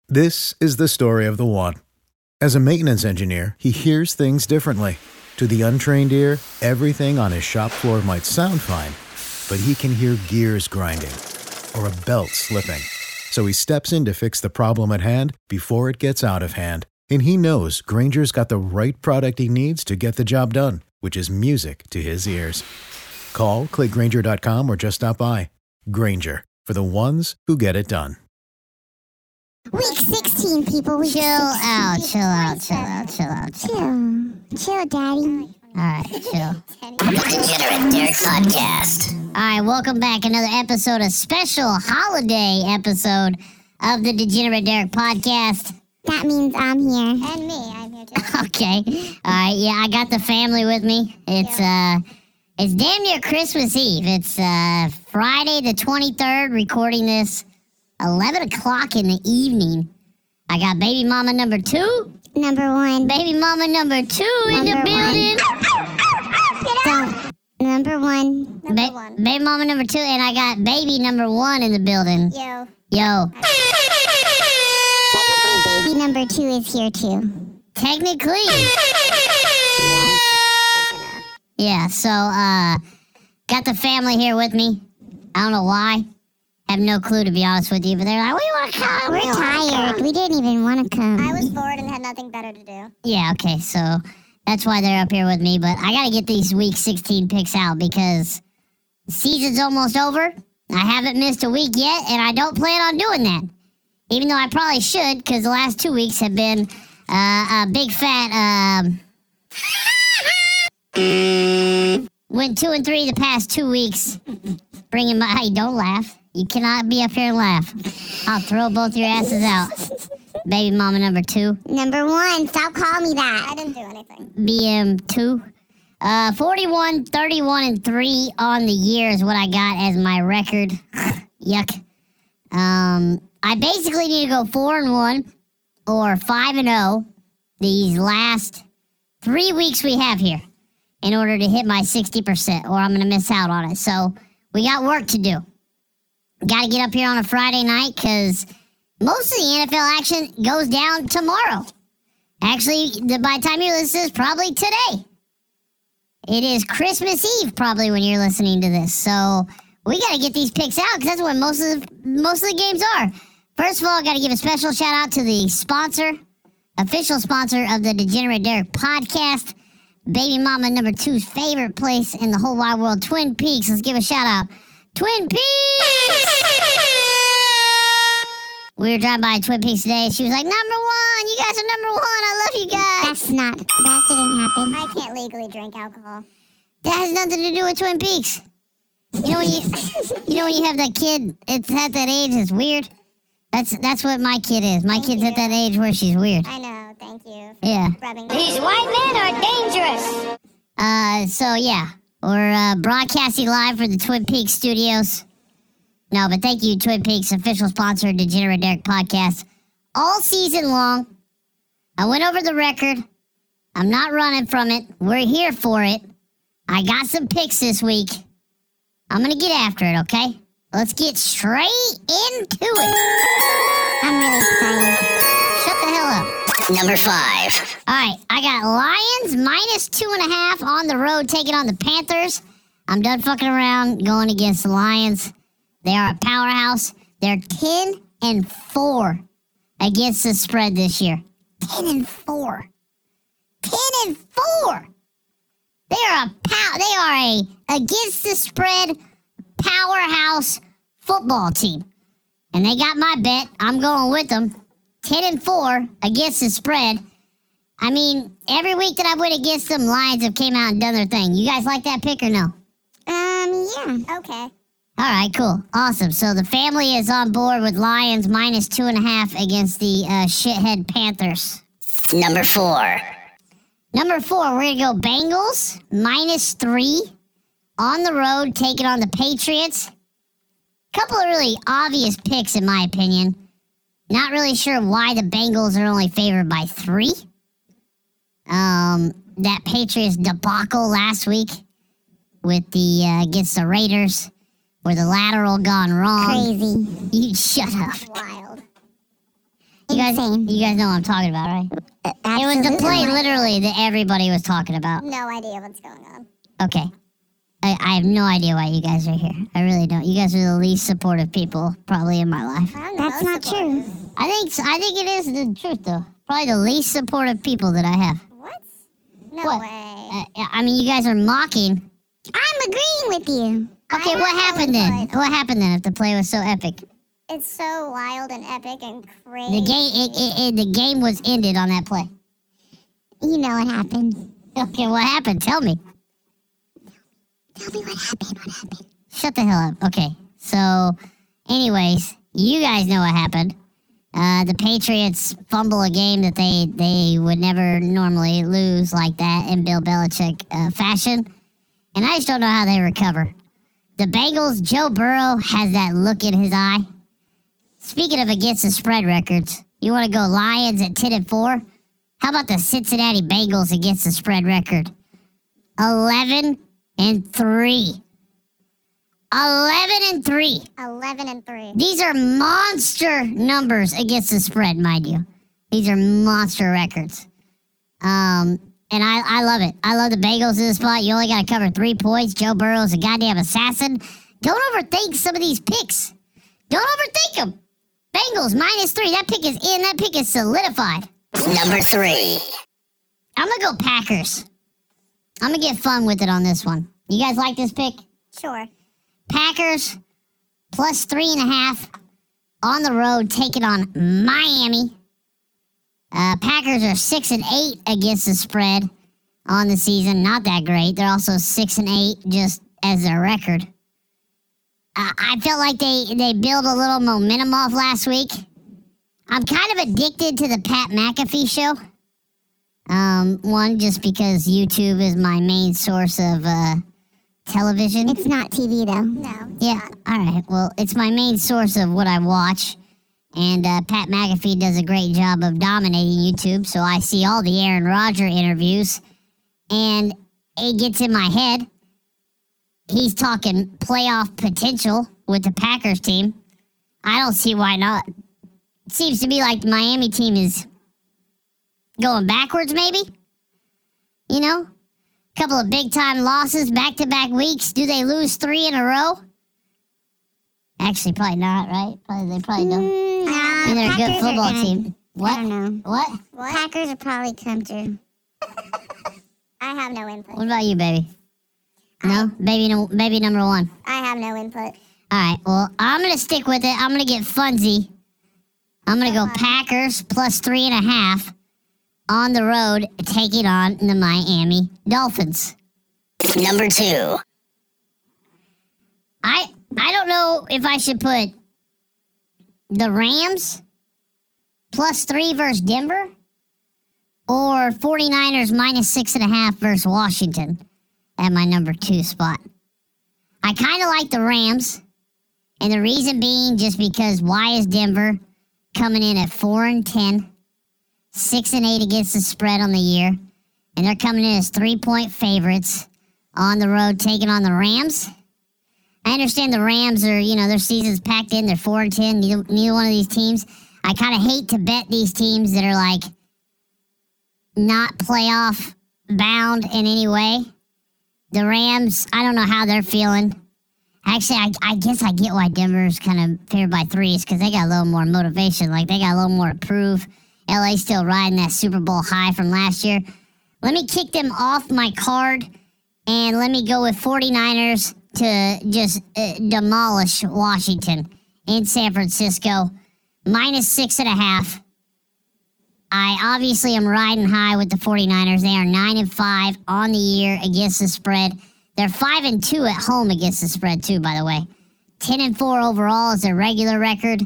This is the story of the one. As a maintenance engineer, he hears things differently. To the untrained ear, everything on his shop floor might sound fine, but he can hear gears grinding or a belt slipping. So he steps in to fix the problem at hand before it gets out of hand. And he knows Grainger's got the right product he needs to get the job done, which is music to his ears. Call, click Grainger.com, or just stop by. Grainger, for the ones who get it done. Week 16, people. Week Chill 16. out. Chill, Daddy. All right, chill. Degenerate Derek Podcast. All right, welcome back. Another episode, a special holiday episode of the Degenerate Derek Podcast. That means I'm here. And me, I'm here too. Okay. All right, yeah, I got the family with me. It's damn near Christmas Eve. It's Friday the 23rd, recording this 11 o'clock in the evening. I got baby mama number 2. Number 1. Baby mama number 2 in the Number building. Don't. Number 1. Number one. Baby mama number 2, and I got baby number 1 in the building. Yo. Technically, baby number 2 is here, too. Technically. Yeah, so, got the family here with me. I don't know why. Have no clue, to be honest with you, but they're like, we want to come. We're tired. We didn't even want to come. I was bored and had nothing better to do. Yeah, okay, so that's why they're up here with me, but I got to get these week 16 picks out because the season's almost over. I haven't missed a week yet, and I don't plan on doing that. Even though I probably should, because the last 2 weeks have been a big fat, went 2 and 3 the past 2 weeks, bringing my, hey, don't laugh. You cannot be up here and laugh. I'll throw both your asses out. Baby mama number 2. Number 1. Stop calling me that. I didn't do anything. BM2. 41, 31, and 3 on the year is what I got as my record. Yuck. I basically need to go 4-1 or 5-0 these last 3 weeks we have here in order to hit my 60%, or I'm going to miss out on it. So we got work to do. Got to get up here on a Friday night because most of the NFL action goes down tomorrow. Actually, by the time you listen to this, probably today. It is Christmas Eve probably when you're listening to this. So we got to get these picks out because that's when most of the games are. First of all, I got to give a special shout out to the sponsor, official sponsor of the Degenerate Derek Podcast, baby mama number 2's favorite place in the whole wide world, Twin Peaks. Let's give a shout out. Twin Peaks! We were driving by Twin Peaks today. She was like, number 1. You guys are number 1. I love you guys. That didn't happen. I can't legally drink alcohol. That has nothing to do with Twin Peaks. You know when you have that kid, it's at that age, it's weird. That's what my kid is. My kid's at that age where she's weird. I know, thank you. Yeah. These white men are dangerous. So yeah, we're broadcasting live from the Twin Peaks studios. No, but thank you, Twin Peaks, official sponsor of Degenerate Derek Podcast. All season long, I went over the record. I'm not running from it. We're here for it. I got some picks this week. I'm going to get after it, okay? Let's get straight into it. I'm really excited. Shut the hell up. Number 5. All right, I got Lions minus 2.5 on the road taking on the Panthers. I'm done fucking around going against the Lions. They are a powerhouse. They're 10-4 against the spread this year. 10-4. 10-4. They are a against the spread powerhouse football team. And they got my bet. I'm going with them. 10-4 against the spread. I mean, every week that I went against them, Lions have came out and done their thing. You guys like that pick or no? Yeah. Okay. All right, cool. Awesome. So the family is on board with Lions minus 2.5 against the shithead Panthers. Number 4. Number 4, we're going to go Bengals minus 3 on the road, taking on the Patriots. Couple of really obvious picks, in my opinion. Not really sure why the Bengals are only favored by 3. That Patriots debacle last week with the against the Raiders, where the lateral gone wrong. Crazy. You shut up. Wild. Insane. You guys know what I'm talking about, right? It was the play literally that everybody was talking about. No idea what's going on. Okay. I have no idea why you guys are here. I really don't. You guys are the least supportive people probably in my life. That's not true. I think it is the truth though. Probably the least supportive people that I have. What? No What? way. I mean, you guys are mocking. I'm agreeing with you. Okay, I what have no happened then? input. What happened then if the play was so epic? It's so wild and epic and crazy. The game was ended on that play. You know what happened. Okay, what happened? Tell me. Tell me what happened. Shut the hell up. Okay, so, anyways, you guys know what happened. The Patriots fumble a game that they would never normally lose like that in Bill Belichick fashion. And I just don't know how they recover. The Bengals, Joe Burrow has that look in his eye. Speaking of against the spread records, you want to go Lions at 10-4? How about the Cincinnati Bengals against the spread record? 11-3. 11-3. 11-3. These are monster numbers against the spread, mind you. These are monster records. And I love it. I love the Bengals in the spot. You only got to cover 3 points. Joe Burrow's a goddamn assassin. Don't overthink some of these picks. Don't overthink them. Bengals -3. That pick is in. That pick is solidified. Number 3. I'm going to go Packers. I'm going to get fun with it on this one. You guys like this pick? Sure. Packers +3.5 on the road, taking on Miami. Packers are 6-8 against the spread on the season. Not that great. They're also 6-8 just as their record. I felt like they built a little momentum off last week. I'm kind of addicted to the Pat McAfee show. One, just because YouTube is my main source of television. It's not TV though. No. Yeah, all right. Well, it's my main source of what I watch. And Pat McAfee does a great job of dominating YouTube, so I see all the Aaron Rodgers interviews, and it gets in my head. He's talking playoff potential with the Packers team. I don't see why not. It seems to be like the Miami team is going backwards, maybe. You know? A couple of big-time losses, back-to-back weeks. Do they lose 3 in a row? Actually, probably not, right? They probably don't. And they're a good football team. What? I don't know. What? Packers are probably tempted. I have no input. What about you, baby? No? Baby number 1. I have no input. All right, well, I'm going to stick with it. I'm going to get funsy. I'm going to go Packers +3.5 on the road, taking on the Miami Dolphins. Number 2. I don't know if I should put the Rams +3 versus Denver or 49ers -6.5 versus Washington at my number 2 spot. I kind of like the Rams, and the reason being just because why is Denver coming in at 4-10, 6-8 against the spread on the year, and they're coming in as 3-point favorites on the road taking on the Rams. I understand the Rams are, their season's packed in. They're 4-10. Neither one of these teams. I kind of hate to bet these teams that are like not playoff bound in any way. The Rams, I don't know how they're feeling. Actually, I guess I get why Denver's kind of favored by 3 is because they got a little more motivation. Like, they got a little more to prove. LA's still riding that Super Bowl high from last year. Let me kick them off my card, and let me go with 49ers to just demolish Washington in San Francisco. -6.5. I obviously am riding high with the 49ers. They are 9-5 on the year against the spread. They're 5-2 at home against the spread too, by the way. 10-4 overall is their regular record.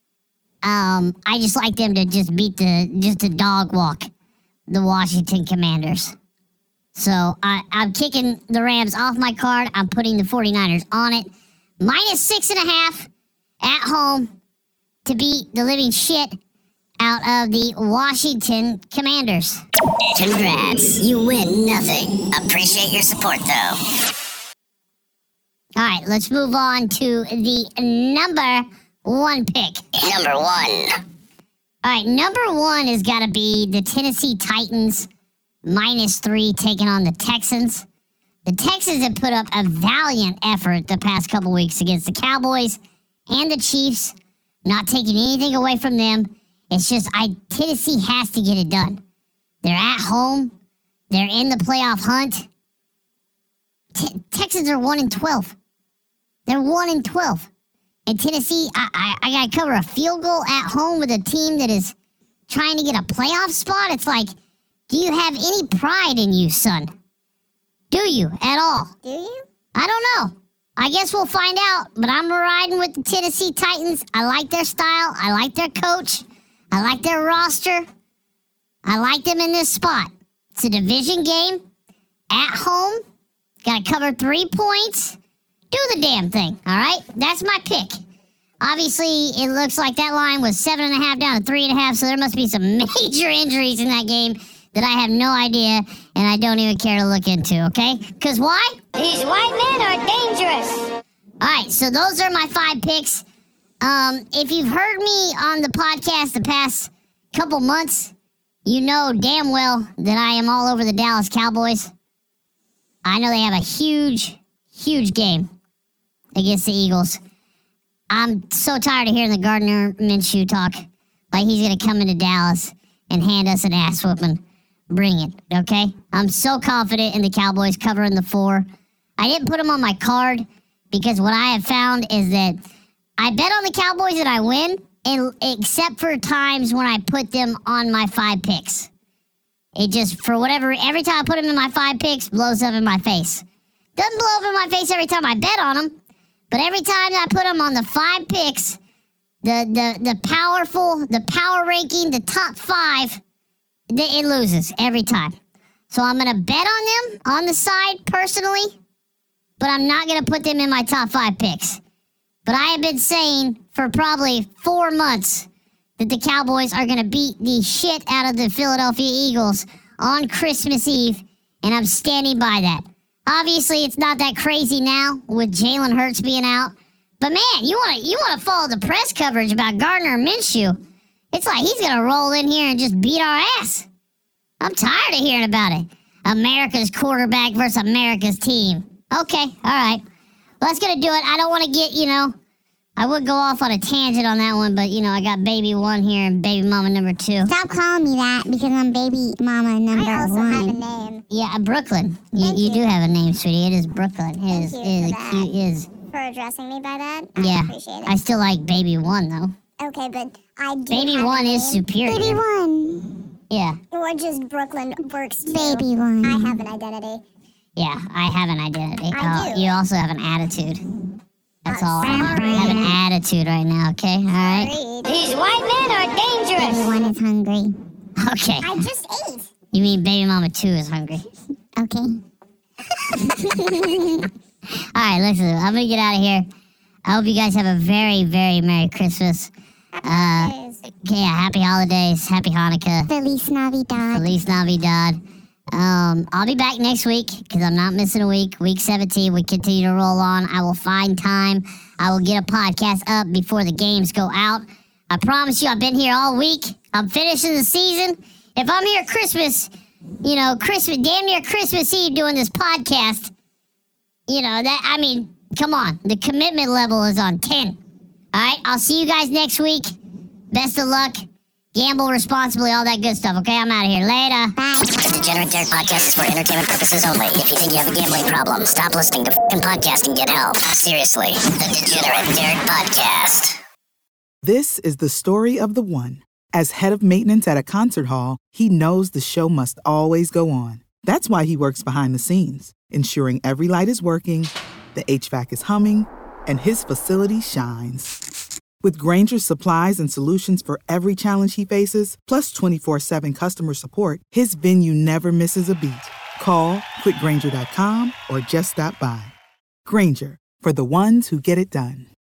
I just like them to just to dog walk the Washington Commanders. So I'm kicking the Rams off my card. I'm putting the 49ers on it. -6.5 at home to beat the living shit out of the Washington Commanders. Congrats. You win nothing. Appreciate your support, though. All right, let's move on to the number 1 pick. Number 1. All right, number one has got to be the Tennessee Titans -3 taking on the Texans. The Texans have put up a valiant effort the past couple weeks against the Cowboys and the Chiefs. Not taking anything away from them. It's just Tennessee has to get it done. They're at home. They're in the playoff hunt. Texans are 1-12. They're 1-12. And Tennessee, I got to cover a field goal at home with a team that is trying to get a playoff spot. It's like, do you have any pride in you, son? Do you at all? Do you? I don't know. I guess we'll find out, but I'm riding with the Tennessee Titans. I like their style. I like their coach. I like their roster. I like them in this spot. It's a division game. At home. Got to cover 3 points. Do the damn thing, all right? That's my pick. Obviously, it looks like that line was 7.5 down to 3.5, so there must be some major injuries in that game that I have no idea, and I don't even care to look into, okay? Because why? These white men are dangerous. All right, so those are my 5 picks. If you've heard me on the podcast the past couple months, you know damn well that I am all over the Dallas Cowboys. I know they have a huge game against the Eagles. I'm so tired of hearing the Gardner Minshew talk like he's going to come into Dallas and hand us an ass whooping. Bring it, okay? I'm so confident in the Cowboys covering the 4. I didn't put them on my card because what I have found is that I bet on the Cowboys and I win, except for times when I put them on my 5 picks. It just, for whatever, every time I put them in my 5 picks, blows up in my face. Doesn't blow up in my face every time I bet on them, but every time I put them on the 5 picks, the power ranking, the top 5, it loses every time. So I'm going to bet on them on the side personally, but I'm not going to put them in my top 5 picks. But I have been saying for probably 4 months that the Cowboys are going to beat the shit out of the Philadelphia Eagles on Christmas Eve, and I'm standing by that. Obviously, it's not that crazy now with Jalen Hurts being out. But man, you want to follow the press coverage about Gardner Minshew. It's like he's going to roll in here and just beat our ass. I'm tired of hearing about it. America's quarterback versus America's team. Okay, all right. Well, that's going to do it. I don't want to get, I would go off on a tangent on that one, but, I got baby 1 here and baby mama number 2. Stop calling me that because I'm baby mama number 1. I also have a name. Yeah, Brooklyn. You do have a name, sweetie. It is Brooklyn. It is. For addressing me by that? I appreciate it. I still like baby 1, though. Okay, but I do Baby have 1 a is name. superior. Baby 1. Yeah. Or just Brooklyn works too. Baby 1. I have an identity. Yeah, I have an identity. I do. You also have an attitude. That's all. sorry. I have an attitude right now, okay? All right? These white men are dangerous. Baby 1 is hungry. Okay. I just ate. You mean baby mama 2 is hungry. Okay. All right, listen, I'm going to get out of here. I hope you guys have a very, very Merry Christmas. Happy holidays. Happy Hanukkah. Feliz Navidad. Feliz Navidad. I'll be back next week because I'm not missing a week. Week 17, we continue to roll on. I will find time. I will get a podcast up before the games go out. I promise you, I've been here all week. I'm finishing the season. If I'm here Christmas, damn near Christmas Eve doing this podcast, come on. The commitment level is on 10. All right, I'll see you guys next week. Best of luck. Gamble responsibly, all that good stuff, okay? I'm out of here. Later. Bye. The Degenerate Derek podcast is for entertainment purposes only. If you think you have a gambling problem, stop listening to f***ing podcast and get help. Seriously, the Degenerate Derek podcast. This is the story of the one. As head of maintenance at a concert hall, he knows the show must always go on. That's why he works behind the scenes, ensuring every light is working, the HVAC is humming, and his facility shines. With Grainger's supplies and solutions for every challenge he faces, plus 24/7 customer support, his venue never misses a beat. Call quickgrainger.com or just stop by. Grainger, for the ones who get it done.